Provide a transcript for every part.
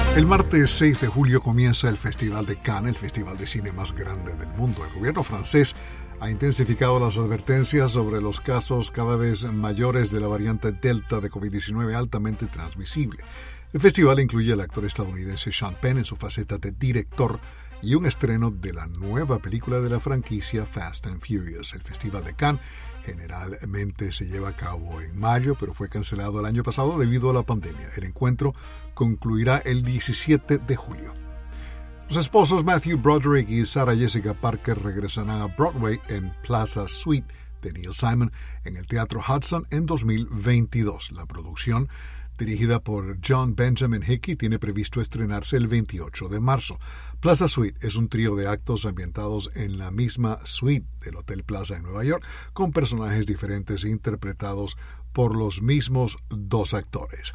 El martes 6 de julio comienza el Festival de Cannes, el festival de cine más grande del mundo. El gobierno francés ha intensificado las advertencias sobre los casos cada vez mayores de la variante Delta de COVID-19 altamente transmisible. El festival incluye al actor estadounidense Sean Penn en su faceta de director y un estreno de la nueva película de la franquicia Fast and Furious. El Festival de Cannes generalmente se lleva a cabo en mayo, pero fue cancelado el año pasado debido a la pandemia. El encuentro concluirá el 17 de julio. Los esposos Matthew Broderick y Sarah Jessica Parker regresarán a Broadway en Plaza Suite de Neil Simon en el Teatro Hudson en 2022. La producción, dirigida por John Benjamin Hickey, tiene previsto estrenarse el 28 de marzo. Plaza Suite es un trío de actos ambientados en la misma suite del Hotel Plaza en Nueva York, con personajes diferentes interpretados por los mismos dos actores.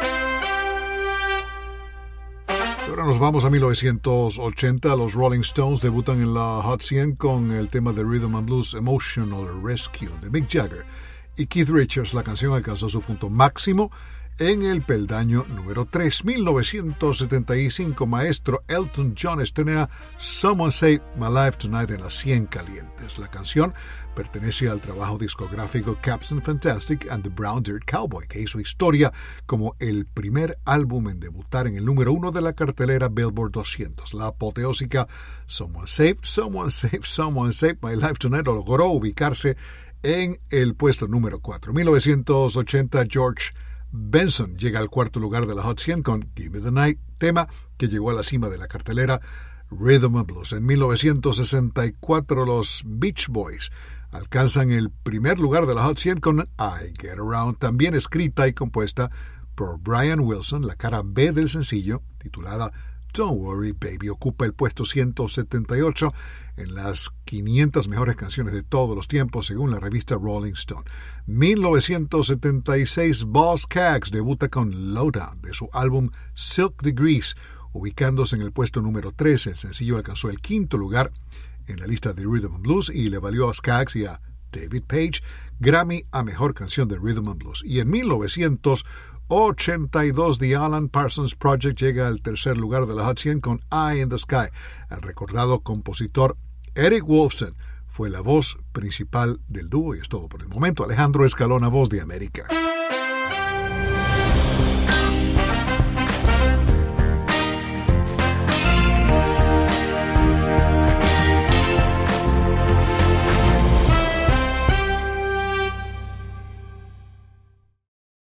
Ahora nos vamos a 1980. Los Rolling Stones debutan en la Hot 100 con el tema de Rhythm and Blues Emotional Rescue de Mick Jagger y Keith Richards. La canción alcanzó su punto máximo en el peldaño número 3. 1975, maestro Elton John estrena Someone Save My Life Tonight en las 100 calientes. La canción pertenece al trabajo discográfico Captain Fantastic and the Brown Dirt Cowboy, que hizo historia como el primer álbum en debutar en el número 1 de la cartelera Billboard 200. La apoteósica Someone Save My Life Tonight logró ubicarse en el puesto número 4. 1980, George Benson llega al cuarto lugar de la Hot 100 con Give Me the Night, tema que llegó a la cima de la cartelera Rhythm and Blues. En 1964, los Beach Boys alcanzan el primer lugar de la Hot 100 con I Get Around, también escrita y compuesta por Brian Wilson. La cara B del sencillo, titulada Don't Worry Baby, ocupa el puesto 178 en las 500 mejores canciones de todos los tiempos, según la revista Rolling Stone. 1976, Boz Scaggs debuta con Lowdown de su álbum Silk Degrees, ubicándose en el puesto número 13. El sencillo alcanzó el quinto lugar en la lista de Rhythm and Blues y le valió a Scaggs y a David Page Grammy a Mejor Canción de Rhythm and Blues. Y en 1982, The Alan Parsons Project llega al tercer lugar de la Hot 100 con Eye in the Sky. El recordado compositor Eric Woolfson fue la voz principal del dúo y es todo por el momento. Alejandro Escalona, Voz de América.